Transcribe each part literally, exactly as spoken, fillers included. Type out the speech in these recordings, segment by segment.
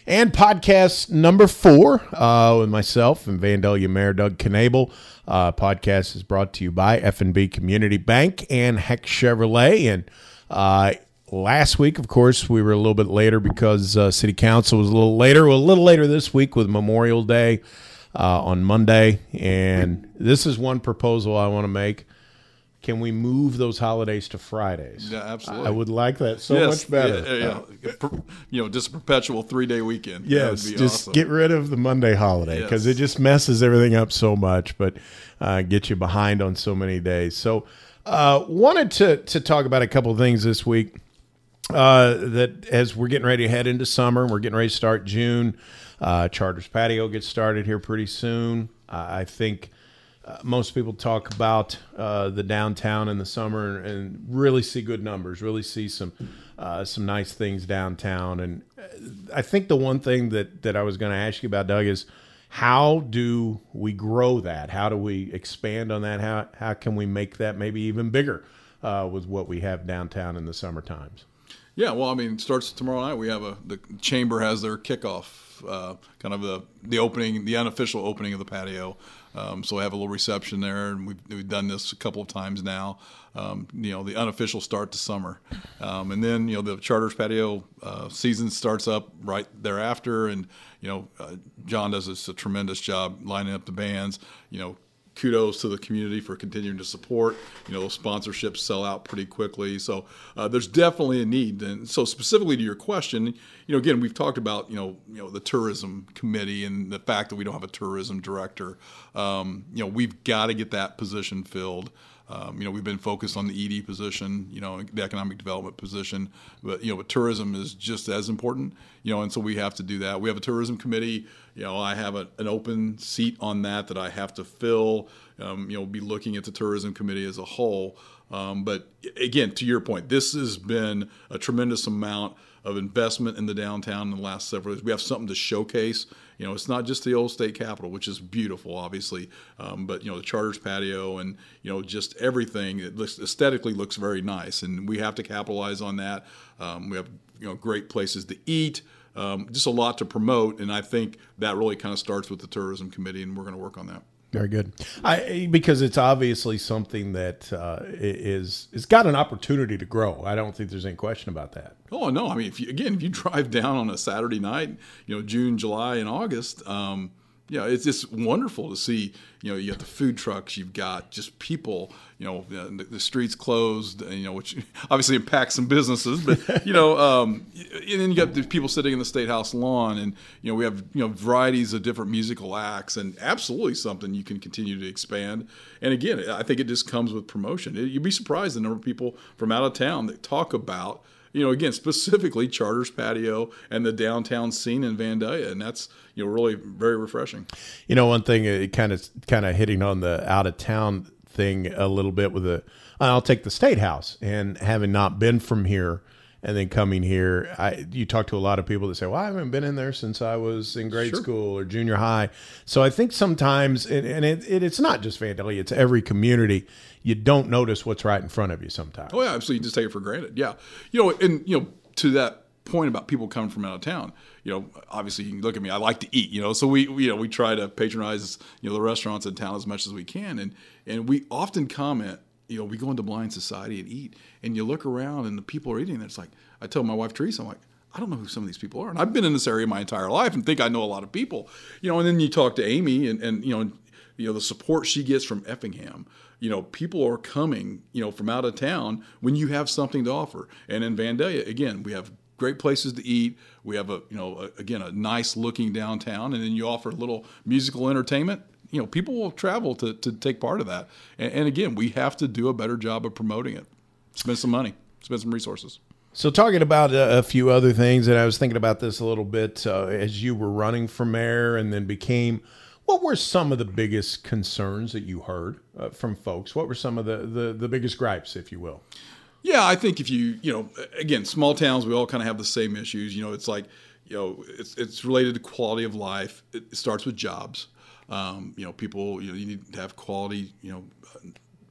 And podcast number four uh, with myself and Vandalia Mayor Doug Knable. Uh, podcast is brought to you by F and B Community Bank and Heck Chevrolet. And uh, last week, of course, we were a little bit later because uh, City Council was a little later. Well, a little later this week with Memorial Day uh, on Monday. And this is one proposal I want to make. Can we move those holidays to Fridays? Yeah, absolutely. I would like that so yes, much better. Yeah, yeah, yeah. You know, just a perpetual three-day weekend. Yes, be just awesome. Get rid of the Monday holiday because Yes. it just messes everything up so much, but uh, get you behind on so many days. So uh, wanted to to talk about a couple of things this week uh, that as we're getting ready to head into summer, we're getting ready to start June. Uh, Charters Patio gets started here pretty soon. Uh, I think Uh, most people talk about uh, the downtown in the summer and, and really see good numbers, really see some uh, some nice things downtown. And I think the one thing that, that I was going to ask you about, Doug, is how do we grow that? How do we expand on that? How how can we make that maybe even bigger uh, with what we have downtown in the summer times? Yeah, well, I mean, it starts tomorrow night. We have a the chamber has their kickoff, uh, kind of the the opening, the unofficial opening of the patio. Um, so I have a little reception there, and we've, we've done this a couple of times now. Um, you know, the unofficial start to summer, um, and then you know the Charters Patio uh, season starts up right thereafter, and you know uh, John does this, a tremendous job lining up the bands. You know. Kudos to the community for continuing to support. You know, those sponsorships sell out pretty quickly. So uh, there's definitely a need. And so specifically to your question, you know, again, we've talked about, you know, you know, the tourism committee and the fact that we don't have a tourism director. Um, you know, we've got to get that position filled. Um, you know, we've been focused on the E D position, you know, the economic development position, but, you know, but tourism is just as important, you know, and so we have to do that. We have a tourism committee. You know, I have a, an open seat on that that I have to fill, um, you know, be looking at the tourism committee as a whole. Um, but again, to your point, this has been a tremendous amount of investment in the downtown in the last several years. We have something to showcase. You know, it's not just the old state capitol, which is beautiful, obviously, um, but, you know, the Charters Patio and, you know, just everything. It looks aesthetically looks very nice, and we have to capitalize on that. Um, we have, you know, great places to eat, um, just a lot to promote, and I think that really kind of starts with the tourism committee, and we're going to work on that. Very good. I, because it's obviously something that uh, is is got an opportunity to grow. I don't think there's any question about that. Oh no! I mean, if you, again, if you drive down on a Saturday night, you know, June, July, and August, um, you know, it's just wonderful to see. You know, you have the food trucks, you've got just people. You know, the, the streets closed. You know, which obviously impacts some businesses, but you know, um, and then you got the people sitting in the State House lawn, and you know, we have you know varieties of different musical acts, and absolutely something you can continue to expand. And again, I think it just comes with promotion. You'd be surprised the number of people from out of town that talk about. You know, again, specifically Charters Patio and the downtown scene in Vandalia, and that's you know really very refreshing. You know, one thing, it kind of kind of hitting on the out of town thing a little bit with the. I'll take the State House, and having not been from here, and then coming here, I you talk to a lot of people that say, "Well, I haven't been in there since I was in grade Sure. school or junior high." So I think sometimes, and, and it, it, it's not just Vandalia; it's every community. You don't notice what's right in front of you sometimes. Oh yeah, absolutely. You just take it for granted. Yeah, you know, and you know, to that point about people coming from out of town, you know, obviously you can look at me. I like to eat, you know, so we, we you know we try to patronize you know the restaurants in town as much as we can, and and we often comment. You know, we go into Blind Society and eat, and you look around and the people are eating. And it's like I tell my wife Teresa, I'm like, I don't know who some of these people are, and I've been in this area my entire life and think I know a lot of people, you know. And then you talk to Amy, and and you know, you know the support she gets from Effingham. You know, people are coming, you know, from out of town when you have something to offer. And in Vandalia, again, we have great places to eat. We have a, you know, a, again, a nice looking downtown, and then you offer a little musical entertainment. You know, people will travel to, to take part of that. And, and again, we have to do a better job of promoting it. Spend some money, spend some resources. So talking about a, a few other things, and I was thinking about this a little bit uh, as you were running for mayor and then became. What were some of the biggest concerns that you heard uh, from folks? What were some of the, the, the biggest gripes, if you will? Yeah, I think if you, you know, again, small towns, we all kind of have the same issues. You know, it's like, you know, it's it's related to quality of life. It, it starts with jobs. Um, you know, people, you know, you need to have quality, you know,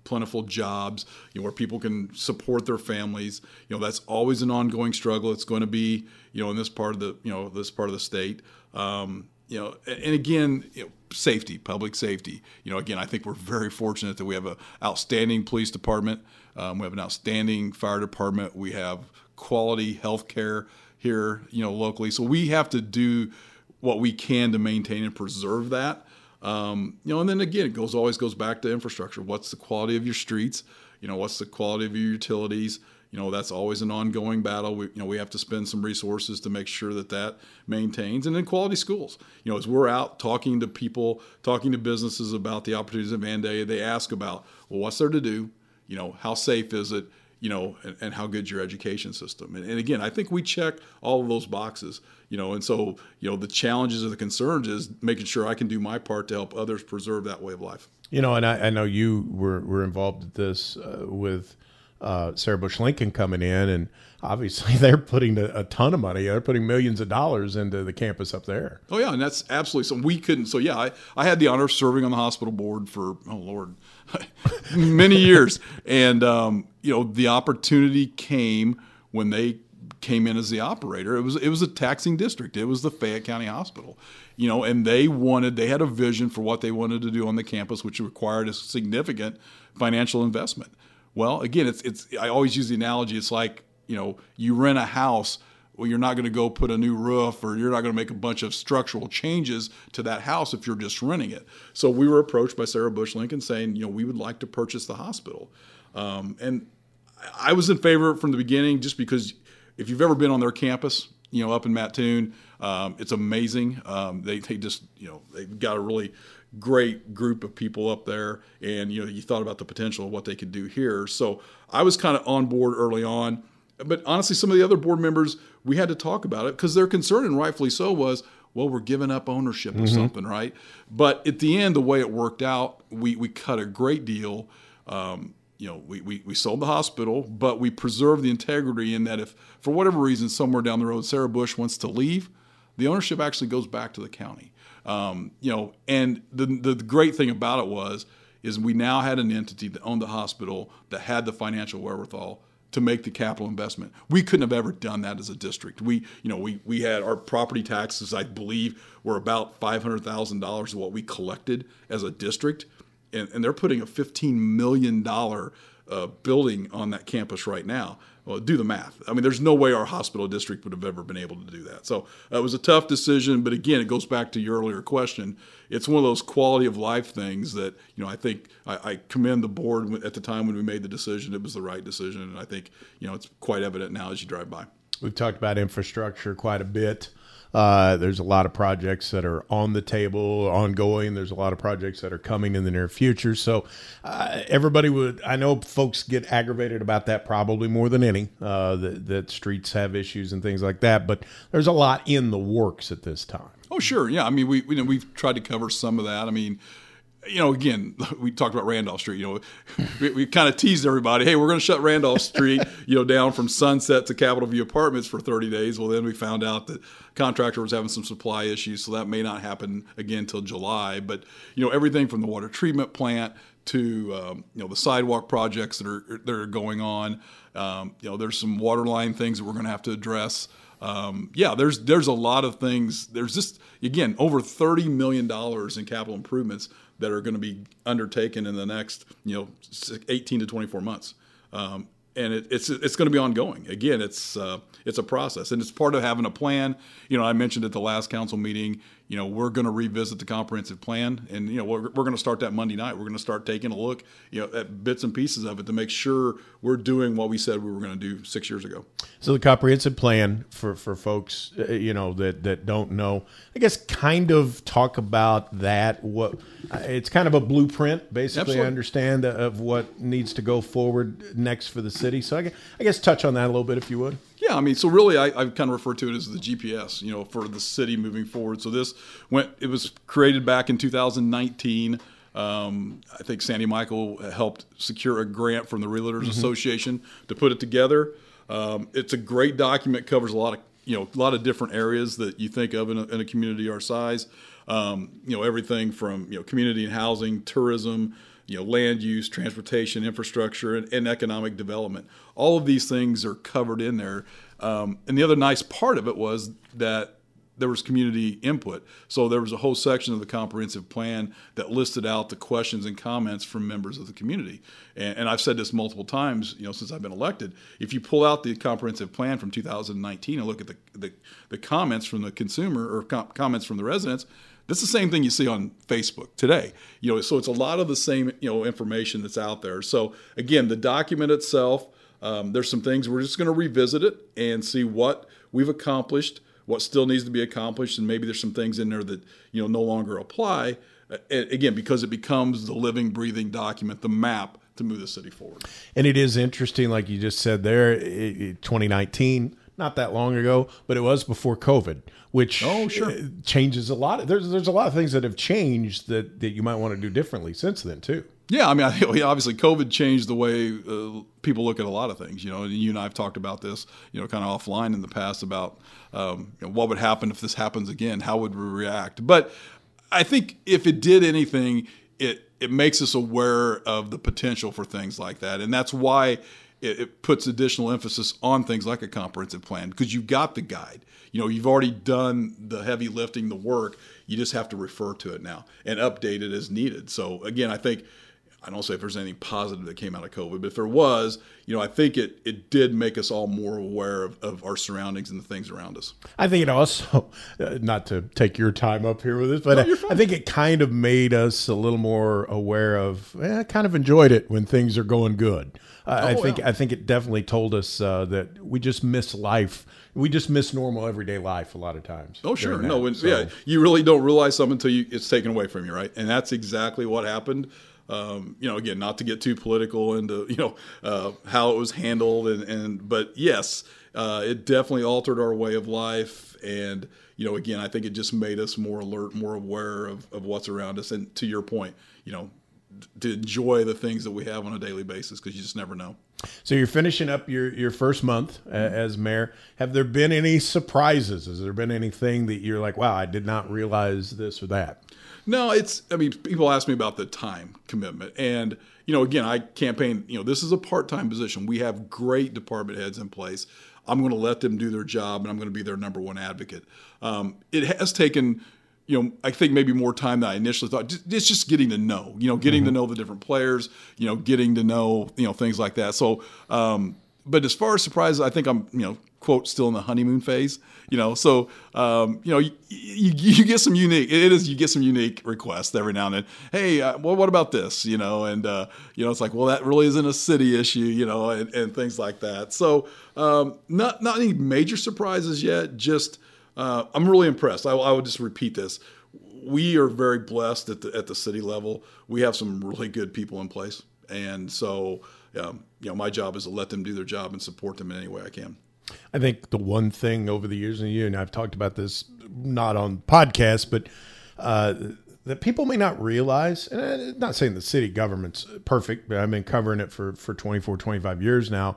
plentiful jobs, you know, where people can support their families. You know, that's always an ongoing struggle. It's going to be, you know, in this part of the, you know, this part of the state. Um, you know, and again, you know, safety, public safety. You know, again, I think we're very fortunate that we have an outstanding police department. Um, we have an outstanding fire department. We have quality health care here, you know, locally. So we have to do what we can to maintain and preserve that. Um, you know, and then again, it goes always goes back to infrastructure. What's the quality of your streets? You know, what's the quality of your utilities? You know, that's always an ongoing battle. We, you know, we have to spend some resources to make sure that that maintains. And then quality schools. You know, as we're out talking to people, talking to businesses about the opportunities at Vandalia, they ask about, well, what's there to do? You know, how safe is it? You know, and, and how good's your education system? And, and again, I think we check all of those boxes, you know, and so, you know, the challenges or the concerns is making sure I can do my part to help others preserve that way of life. You know, and I, I know you were, were involved with this uh, with uh, Sarah Bush Lincoln coming in, and obviously they're putting a, a ton of money. They're putting millions of dollars into the campus up there. Oh, yeah, and that's absolutely something we couldn't. So, yeah, I, I had the honor of serving on the hospital board for, oh, Lord, many years. And, um, you know, the opportunity came when they came in as the operator. It was it was a taxing district. It was the Fayette County Hospital, you know, and they wanted, they had a vision for what they wanted to do on the campus, which required a significant financial investment. Well, again, it's it's. I always use the analogy. It's like, you know, you rent a house. Well, you're not going to go put a new roof, or you're not going to make a bunch of structural changes to that house if you're just renting it. So we were approached by Sarah Bush Lincoln saying, you know, we would like to purchase the hospital. Um, and I was in favor from the beginning, just because if you've ever been on their campus, you know, up in Mattoon, um, it's amazing. Um, they, they just, you know, they've got a really great group of people up there, and, you know, you thought about the potential of what they could do here. So I was kind of on board early on. But honestly, some of the other board members, we had to talk about it because their concern, and rightfully so, was, well, we're giving up ownership of mm-hmm. something, right? But at the end, the way it worked out, we, we cut a great deal. Um, you know, we, we, we sold the hospital, but we preserved the integrity in that if, for whatever reason, somewhere down the road, Sarah Bush wants to leave, the ownership actually goes back to the county. Um, you know, and the, the the great thing about it was, is we now had an entity that owned the hospital that had the financial wherewithal to make the capital investment. We couldn't have ever done that as a district. We, you know, we we had our property taxes, I believe, were about five hundred thousand dollars of what we collected as a district, and, and they're putting a fifteen million dollars uh, building on that campus right now. Well, do the math. I mean, there's no way our hospital district would have ever been able to do that. So uh, it was a tough decision, but again, it goes back to your earlier question. It's one of those quality of life things that, you know, I think I, I commend the board at the time when we made the decision. It was the right decision, and I think, you know, it's quite evident now as you drive by. We've talked about infrastructure quite a bit. Uh, there's a lot of projects that are on the table, ongoing. There's a lot of projects that are coming in the near future. So uh, everybody would, I know folks get aggravated about that probably more than any, uh, that, that streets have issues and things like that. But there's a lot in the works at this time. Oh, sure. Yeah. I mean, we, we, you know, we've tried to cover some of that. I mean, you know, again, we talked about Randolph Street. You know, we, we kind of teased everybody, hey, we're going to shut Randolph Street, you know, down from Sunset to Capitol View Apartments for thirty days. Well, then we found out that contractor was having some supply issues, so that may not happen again until July. But, you know, everything from the water treatment plant to, um, you know, the sidewalk projects that are that are going on. Um, you know, there's some water line things that we're going to have to address. Um, yeah, there's there's a lot of things. There's just, again, over thirty million dollars in capital improvements that are going to be undertaken in the next, you know, eighteen to twenty-four months. Um, and it, it's it's going to be ongoing. Again, it's uh, it's a process, and it's part of having a plan. You know, I mentioned at the last council meeting, you know, we're going to revisit the comprehensive plan, and, you know, we're, we're going to start that Monday night. We're going to start taking a look, you know, at bits and pieces of it to make sure we're doing what we said we were going to do six years ago. So the comprehensive plan, for, for folks, uh, you know, that, that don't know, I guess kind of talk about that. What uh, it's kind of a blueprint, basically, Absolutely. I understand, uh, of what needs to go forward next for the city. So I guess, I guess touch on that a little bit, if you would. Yeah, I mean, so really, I, I kind of refer to it as the G P S, you know, for the city moving forward. So this went, it was created back in two thousand nineteen. Um, I think Sandy Michael helped secure a grant from the Realtors mm-hmm. Association to put it together. Um, it's a great document, covers a lot of, you know, a lot of different areas that you think of in a, in a community our size. Um, you know, everything from, you know, community and housing, tourism, you know, land use, transportation, infrastructure, and, and economic development. All of these things are covered in there. Um, and the other nice part of it was that there was community input. So there was a whole section of the comprehensive plan that listed out the questions and comments from members of the community. And, and I've said this multiple times, you know, since I've been elected. If you pull out the comprehensive plan from two thousand nineteen and look at the the, the comments from the consumer or com- comments from the residents, that's the same thing you see on Facebook today. You know, so it's a lot of the same, you know, information that's out there. So again, the document itself, um, there's some things we're just going to revisit it and see what we've accomplished, what still needs to be accomplished, and maybe there's some things in there that, you know, no longer apply. Uh, again, because it becomes the living, breathing document, the map to move the city forward. And it is interesting, like you just said there, it, it, twenty nineteen, not that long ago, but it was before COVID, which oh, sure. changes a lot. There's there's a lot of things that have changed that, that you might want to do differently since then, too. Yeah, I mean, I think obviously COVID changed the way uh, people look at a lot of things. You know, and you and I have talked about this, you know, kind of offline in the past about um, you know, what would happen if this happens again. How would we react? But I think if it did anything, it it makes us aware of the potential for things like that, and that's why it, it puts additional emphasis on things like a comprehensive plan, because you've got the guide. You know, you've already done the heavy lifting, the work. You just have to refer to it now and update it as needed. So again, I think. I don't say if there's anything positive that came out of COVID, but if there was, you know, I think it it did make us all more aware of, of our surroundings and the things around us. I think it also, uh, not to take your time up here with this, but no, I, I think it kind of made us a little more aware of, eh, I kind of enjoyed it when things are going good. Uh, oh, I think yeah. I think it definitely told us uh, that we just miss life. We just miss normal everyday life a lot of times. Oh, sure. That, No, when, so. yeah, you really don't realize something until you, it's taken away from you, right? And that's exactly what happened. Um, you know, again, not to get too political into, you know, uh, how it was handled. And, and but yes, uh, it definitely altered our way of life. And, you know, again, I think it just made us more alert, more aware of, of what's around us. And to your point, you know, to enjoy the things that we have on a daily basis, because you just never know. So you're finishing up your, your first month uh, as mayor. Have there been any surprises? Has there been anything that you're like, wow, I did not realize this or that? No, it's, I mean, people ask me about the time commitment. And, you know, again, I campaign, you know, this is a part-time position. We have great department heads in place. I'm going to let them do their job, and I'm going to be their number one advocate. Um, it has taken, you know, I think maybe more time than I initially thought. It's just getting to know, you know, getting mm-hmm. to know the different players, you know, getting to know, you know, things like that. So, um, but as far as surprises, I think I'm, you know, quote, still in the honeymoon phase, you know, so, um, you know, you, you, you get some unique, it is, you get some unique requests every now and then. Hey, uh, well, what about this, you know, and, uh, you know, it's like, well, that really isn't a city issue, you know, and, and things like that. So, um, not, not any major surprises yet, just, uh, I'm really impressed. I, I would just repeat this. We are very blessed at the, at the city level. We have some really good people in place. And so, um, you know, my job is to let them do their job and support them in any way I can. I think the one thing over the years, and you and I've talked about this not on podcasts, but uh, that people may not realize, and I'm not saying the city government's perfect, but I've been covering it for, for twenty-four, twenty-five years now.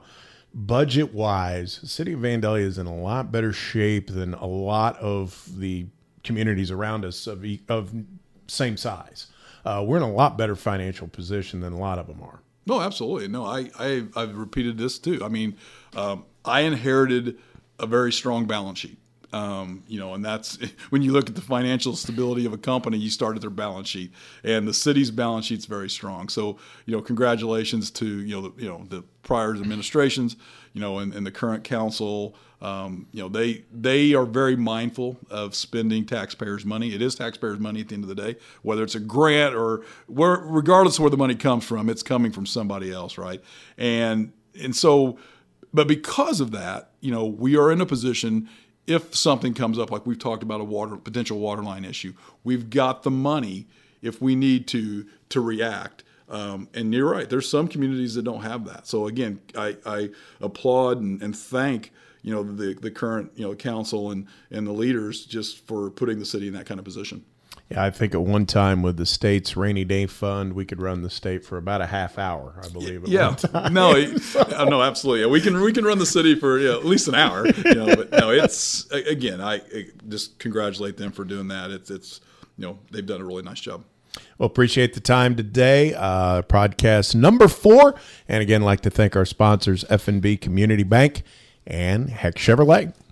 Budget-wise, the city of Vandalia is in a lot better shape than a lot of the communities around us of, of same size. Uh, we're in a lot better financial position than a lot of them are. No, absolutely. No, I, I, I've repeated this too. I mean, um, I inherited a very strong balance sheet. Um, you know, and that's when you look at the financial stability of a company, you start at their balance sheet, and the city's balance sheet's very strong. So, you know, congratulations to, you know, the, you know, the prior administrations, you know, and, and the current council. Um, you know, they they are very mindful of spending taxpayers' money. It is taxpayers' money at the end of the day, whether it's a grant or where, regardless of where the money comes from, it's coming from somebody else, right? And and so, but because of that, you know, we are in a position. If something comes up, like we've talked about a water potential water line issue, we've got the money if we need to to react. Um, and you're right, there's some communities that don't have that. So again, I, I applaud and, and thank you know the the current you know council and and the leaders just for putting the city in that kind of position. Yeah, I think at one time with the state's rainy day fund, we could run the state for about a half hour, I believe. At yeah, one time. no, so. no, absolutely. Yeah, we can we can run the city for you know, at least an hour. You know, but no, it's again, I, I just congratulate them for doing that. It's it's you know they've done a really nice job. Well, appreciate the time today. Uh, podcast number four. And again, like to thank our sponsors, F N B Community Bank and Heck Chevrolet.